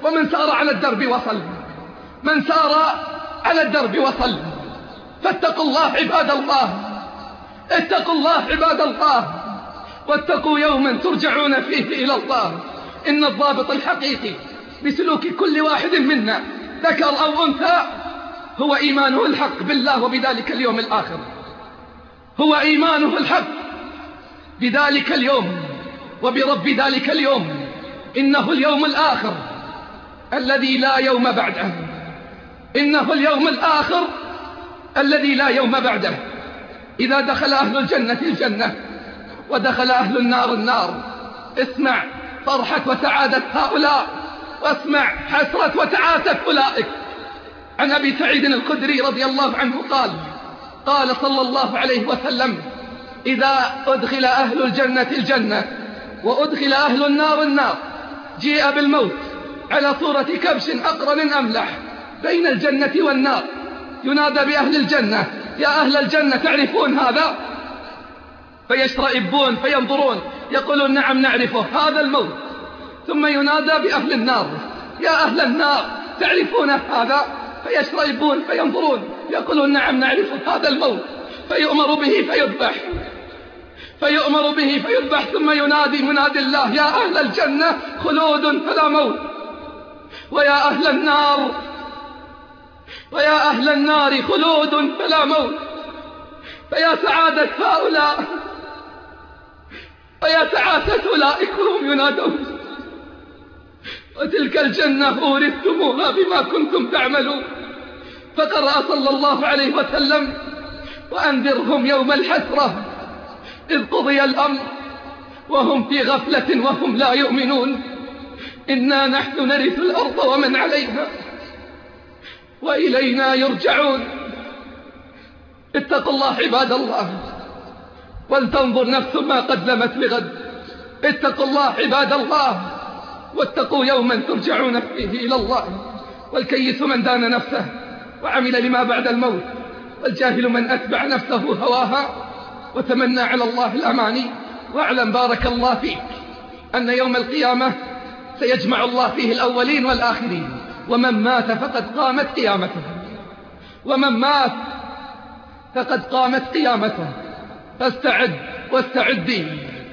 ومن سار على الدرب وصل، من سار على الدرب وصل. فاتقوا الله عباد الله، اتقوا الله عباد الله، واتقوا يوما ترجعون فيه إلى الله. إن الضابط الحقيقي بسلوك كل واحد منا ذكر أو أنثى هو إيمانه الحق بالله وبذلك اليوم الآخر، هو إيمانه الحق بذلك اليوم وبرب ذلك اليوم. إنه اليوم الآخر الذي لا يوم بعده، إنه اليوم الآخر الذي لا يوم بعده. إذا دخل أهل الجنة الجنة ودخل أهل النار النار، اسمع فرحة وسعادة هؤلاء، واسمع حسرة وتعاسة أولئك. عن أبي سعيد الخدري رضي الله عنه قال قال صلى الله عليه وسلم: إذا أدخل أهل الجنة الجنة وأدخل أهل النار النار، جيء بالموت على صورة كبش أقرن أملح بين الجنة والنار، ينادى بأهل الجنة: يا أهل الجنة تعرفون هذا؟ فيشرئبون فينظرون يقولون: نعم نعرفه، هذا الموت. ثم ينادى بأهل النار: يا أهل النار تعرفون هذا؟ فيشرئبون فينظرون يقولون: نعم نعرفه، هذا الموت. فيؤمر به فيذبح، فيؤمر به فيذبح. ثم ينادي منادي الله: يا أهل الجنة خلود فلا موت، ويا أهل النار ويا أهل النار خلود فلا موت. فيا سعادة هؤلاء ويا تعاسة أولئك وهم ينادون: وتلك الجنة أورثتموها بما كنتم تعملون. فقرأ صلى الله عليه وسلم: وأنذرهم يوم الحسرة إذ قضي الأمر وهم في غفلة وهم لا يؤمنون. إنا نحن نرث الأرض ومن عليها وإلينا يرجعون. اتقوا الله عباد الله، ولتنظر نفس ما قدمت لغد. اتقوا الله عباد الله، واتقوا يوما ترجعون فيه إلى الله. والكيس من دان نفسه وعمل لما بعد الموت، والجاهل من أتبع نفسه هواها وتمنى على الله الأماني. واعلم بارك الله فيك أن يوم القيامة سيجمع الله فيه الأولين والآخرين، ومن مات فقد قامت قيامته، ومن مات فقد قامت قيامته. فاستعد واستعدي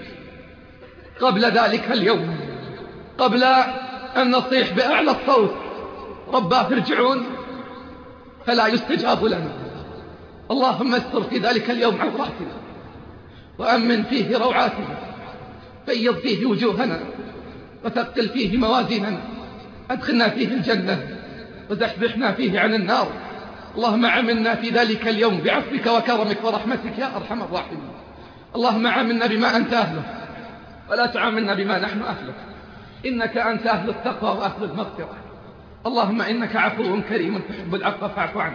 قبل ذلك اليوم، قبل أن نصيح بأعلى الصوت: رباه ارجعون، فلا يستجاب لنا. اللهم استر في ذلك اليوم عوراتنا، وأمن فيه روعاتنا، بيض فيه وجوهنا، وثقل فيه موازيننا، أدخلنا فيه الجنة، وزحزحنا فيه عن النار. اللهم عاملنا في ذلك اليوم بعفوك وكرمك ورحمتك يا أرحم الراحمين. اللهم عاملنا بما أنت أهله، ولا تعاملنا بما نحن أهله، إنك أنت أهل التقوى وأهل المغفرة. اللهم إنك عفو كريم تحب العفو فاعف عنا.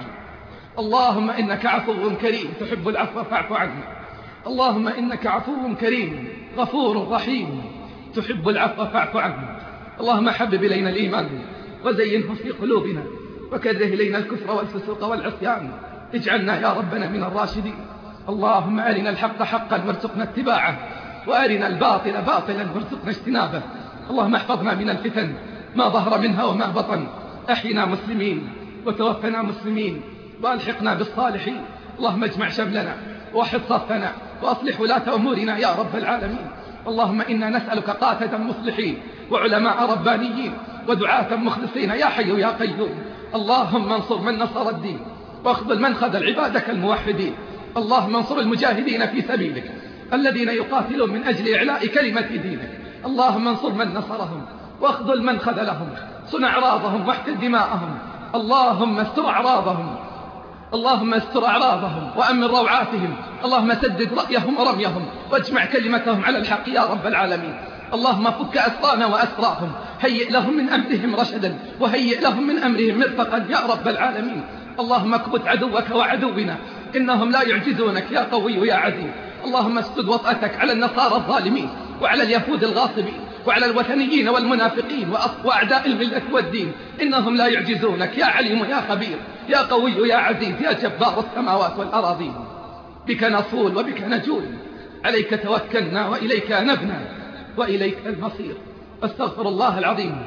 اللهم إنك عفو كريم تحب العفو فاعف عنا. اللهم إنك عفو كريم غفور رحيم تحب العفو فاعف عنا. اللهم حبب إلينا الإيمان وزينه في قلوبنا، وكره إلينا الكفر والفسوق والعصيان. اجعلنا يا ربنا من الراشدين. اللهم أرنا الحق حقا وارزقنا اتباعه، وأرنا الباطل باطلا وارزقنا اجتنابه. اللهم احفظنا من الفتن ما ظهر منها وما بطن. أحينا مسلمين وتوفنا مسلمين، والحقنا بالصالحين. اللهم اجمع شملنا ووحد صفنا وأصلح ولاة أمورنا يا رب العالمين. اللهم إنا نسألك قادة مصلحين وعلماء ربانيين ودعاة مخلصين يا حي يا قيوم. اللهم انصر من نصر الدين، واخذل من خذل عبادك الموحدين. اللهم انصر المجاهدين في سبيلك الذين يقاتلون من أجل إعلاء كلمة دينك. اللهم انصر من نصرهم، واخذل من خذلهم، صن أعراضهم واحتل دماءهم. اللهم استر أعراضهم، اللهم استر أعراضهم وأمن روعاتهم. اللهم سدد رأيهم ورميهم، واجمع كلمتهم على الحق يا رب العالمين. اللهم فك أسرانا وأسراهم، هيئ لهم من أمرهم رشدا، وهيئ لهم من أمرهم مرفقا يا رب العالمين. اللهم اكبت عدوك وعدونا، إنهم لا يعجزونك يا قوي يا عزيز. اللهم اسدد وطأتك على النصارى الظالمين، وعلى اليهود الغاصبين، وعلى الوثنيين والمنافقين وأعداء الملة والدين. إنهم لا يعجزونك يا عليم يا خبير يا قوي يا عزيز يا جبار السماوات والأراضين. بك نصول وبك نجول، عليك توكلنا وإليك أنبنا وإليك المصير. أستغفر الله العظيم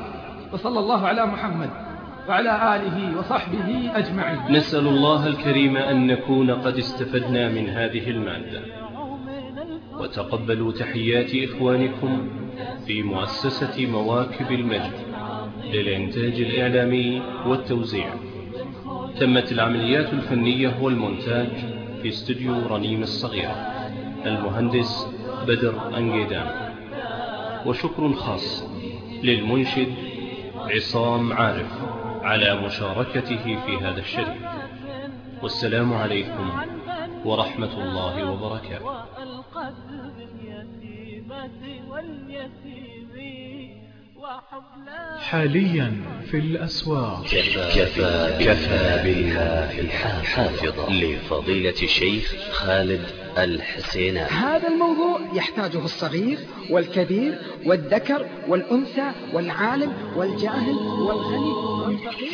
وصلى الله على محمد وعلى آله وصحبه أجمعين. نسأل الله الكريم أن نكون قد استفدنا من هذه المادة. وتقبلوا تحيات إخوانكم في مؤسسة مواكب المجد للإنتاج الإعلامي والتوزيع. تمت العمليات الفنية والمونتاج في استوديو رنيم الصغيرة، المهندس بدر أنجيدان. وشكر خاص للمنشد عصام عارف على مشاركته في هذا الشريط. والسلام عليكم ورحمة الله وبركاته. حاليا في الأسواق. كفى, كفى بالله حافظا لفضيلة الشيخ خالد الحسيني. هذا الموضوع يحتاجه الصغير والكبير والذكر والأنثى والعالم والجاهل والغني والفقير.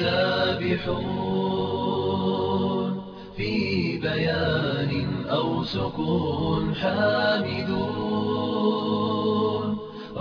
سابحون في بيان أو سكون، حامدون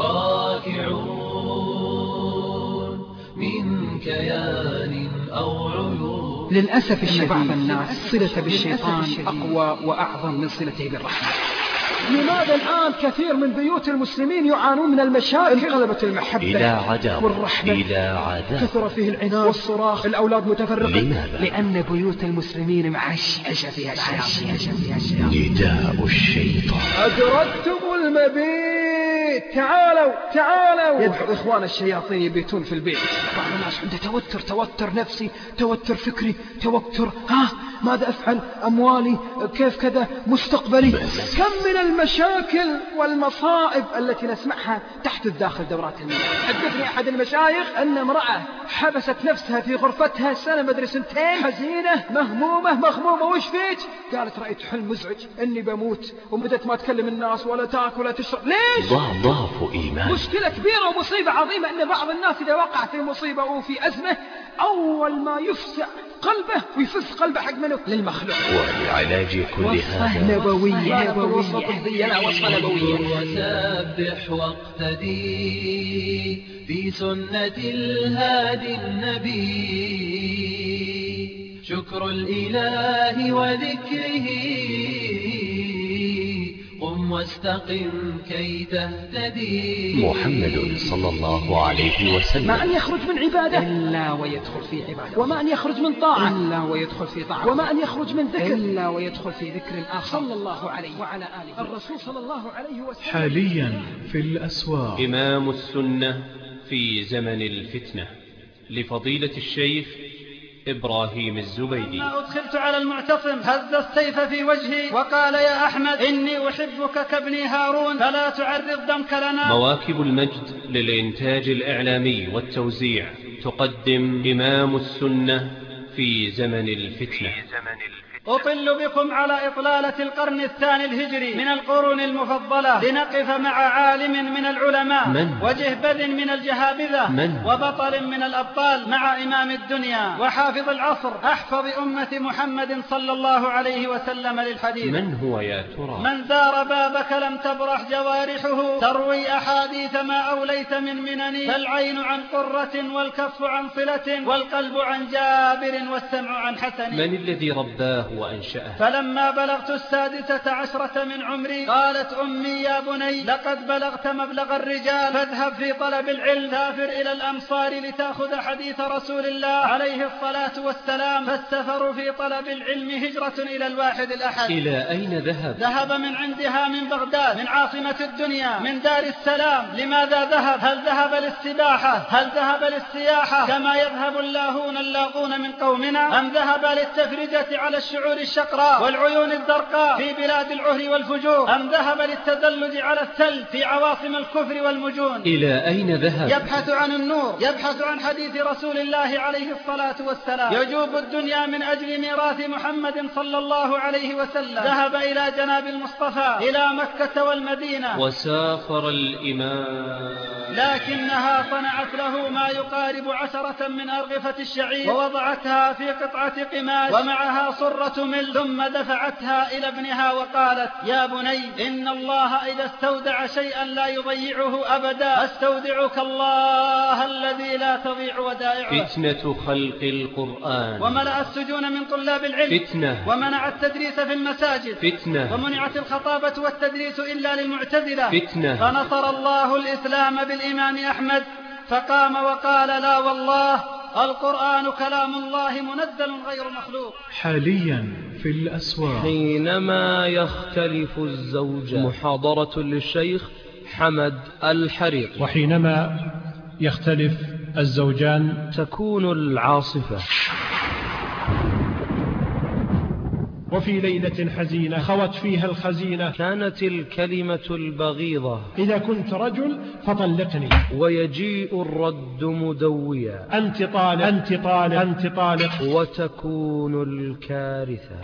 راكعون من كيان أو عيون. للأسف الشديد بعض الناس صلة بالشيطان أقوى وأعظم من صلته بالرحمن. لماذا الآن كثير من بيوت المسلمين يعانون من المشاكل؟ انقلبت المحبة إلى عداوة والرحمة، إلى عداوة، كثر فيه العناد والصراخ، الأولاد متفرقة. لماذا؟ لأن بيوت المسلمين معششة فيها الشياطين. نداء الشيطان. أدركتم المبيت، تعالوا تعالوا. يدعو إخوان الشياطين يبيتون في البيت. بعض الناس عنده توتر، توتر نفسي، توتر فكري، توتر ها ماذا أفعل، أموالي كيف كذا، مستقبلي. بس. كم من المشاكل والمصائب التي نسمعها تحت الداخل دورات المياه. حدثني أحد المشايخ أن امرأة حبست نفسها في غرفتها سنة مدري سنتين، حزينة مهمومة مغمومة. وش فيك؟ قالت رأيت حلم مزعج أني بموت، وبدت ما تكلم الناس ولا تاكل ولا تشرب. ليش؟ ضعف إيمان. مشكلة كبيرة ومصيبة عظيمة أن بعض الناس إذا وقع في مصيبة أو في أزمة أول ما يفزع قلبه ويفز قلبه حق منه للمخلوق. ولعلاج كل وصفة نبوية نبوية لا وصفة نبوية. وسبح واقتدي في سنة الهادي النبي، شكر الإله وذكره، قم واستقم كي تهتدي. محمد صلى الله عليه وسلم. ما أن يخرج من عبادة إلا ويدخل في عبادة، وما أن يخرج من طاعة إلا ويدخل في طاعة، وما أن يخرج من ذكر إلا ويدخل في ذكر آخر. صلى الله عليه وعلى آله الرسول صلى الله عليه وسلم. حاليا في الأسواق. إمام السنة في زمن الفتنة لفضيلة الشيخ إبراهيم الزبيدي. لما أدخلت على المعتصم هز السيف في وجهي وقال يا أحمد إني أحبك كابني هارون فلا تعرض دمك لنا. مواكب المجد للإنتاج الإعلامي والتوزيع تقدم إمام السنة في زمن الفتنة. أطل بكم على إطلالة القرن الثاني الهجري من القرون المفضلة لنقف مع عالم من العلماء من؟ وجهبذ من الجهابذة من؟ وبطل من الأبطال مع إمام الدنيا وحافظ العصر أحفظ أمة محمد صلى الله عليه وسلم للحديث. من هو يا ترى؟ من زار بابك لم تبرح جوارحه تروي أحاديث ما أوليت من منن، فالعين عن قرة والكف عن صلة والقلب عن جابر والسمع عن حسن. من الذي رباه وأنشأه؟ فلما بلغت السادسة عشرة من عمري قالت أمي يا بني لقد بلغت مبلغ الرجال فاذهب في طلب العلم، سافر إلى الأمصار لتأخذ حديث رسول الله عليه الصلاة والسلام. فالسفر في طلب العلم هجرة إلى الواحد الأحد. إلى أين ذهب؟ ذهب من عندها من بغداد من عاصمة الدنيا من دار السلام. لماذا ذهب؟ هل ذهب للسباحة؟ هل ذهب للسياحة كما يذهب اللاهون اللاغون من قومنا؟ أم ذهب للتفرجة على الشعور الشقراء والعيون الزرقاء في بلاد العهر والفجور؟ أم ذهب للتدلج على الثلج في عواصم الكفر والمجون؟ إلى أين ذهب؟ يبحث عن النور، يبحث عن حديث رسول الله عليه الصلاة والسلام، يجوب الدنيا من أجل ميراث محمد صلى الله عليه وسلم. ذهب إلى جناب المصطفى إلى مكة والمدينة وسافر الإمام، لكنها صنعت له ما يقارب عشرة من أرغفة الشعير ووضعتها في قطعة قماش ومعها صرة تمل، ثم دفعتها إلى ابنها وقالت: يا بني، إن الله إذا استودع شيئا لا يضيعه أبدا، استودعك الله الذي لا تضيع ودائعه. فتنة خلق القرآن، وملأ السجون من طلاب العلم، فتنة، ومنع التدريس في المساجد، فتنة، ومنعت الخطابة والتدريس إلا للمعتزلة، فتنة. فنصر الله الإسلام بالإمام أحمد، فقام وقال: لا والله، القرآن كلام الله منزل غير مخلوق. حاليا في الأسواق حينما يختلف الزوجان، محاضرة للشيخ حمد الحريق. وحينما يختلف الزوجان تكون العاصفة. وفي ليلة حزينة خوت فيها الخزينة، كانت الكلمة البغيضة: إذا كنت رجل فطلقني. ويجيء الرد مدويا: أنت طالق، أنت طالق، أنت طالق. وتكون الكارثة.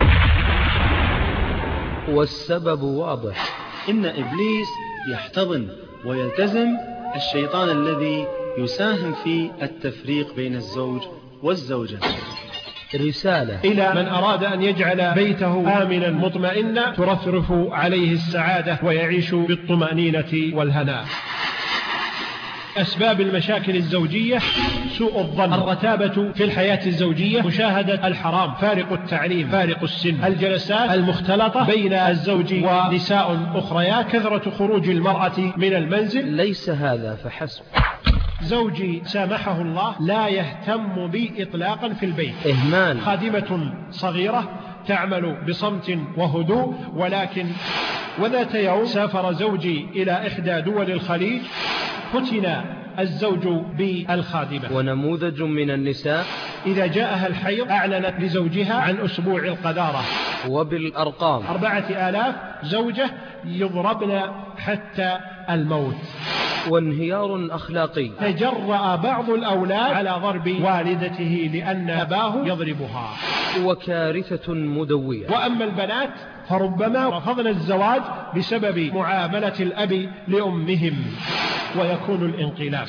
والسبب واضح: إن إبليس يحتضن ويلتزم الشيطان الذي يساهم في التفريق بين الزوج والزوجة. رسالة إلى من أراد أن يجعل بيته آمنا مطمئنا ترفرف عليه السعادة ويعيش بالطمأنينة والهناء. أسباب المشاكل الزوجية: سوء الظن، الرتابة في الحياة الزوجية، مشاهدة الحرام، فارق التعليم، فارق السن، الجلسات المختلطة بين الزوج ونساء أخريات، كثرة خروج المرأة من المنزل. ليس هذا فحسب. زوجي سامحه الله لا يهتم بي إطلاقا في البيت. إهمال. خادمة صغيرة تعمل بصمت وهدوء، ولكن وذات يوم سافر زوجي إلى إحدى دول الخليج، فتن الزوج بالخادمة. ونموذج من النساء إذا جاءها الحيض أعلنت لزوجها عن أسبوع القذارة. وبالأرقام: أربعة آلاف زوجة يضربن حتى الموت. وانهيار أخلاقي: تجرأ بعض الأولاد على ضرب والدته لأن أباه يضربها. وكارثة مدوية: وأما البنات فربما رفضن الزواج بسبب معاملة الأب لأمهم، ويكون الانقلاب.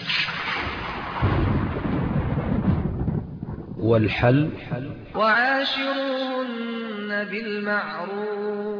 والحل: وعاشروهن بالمعروف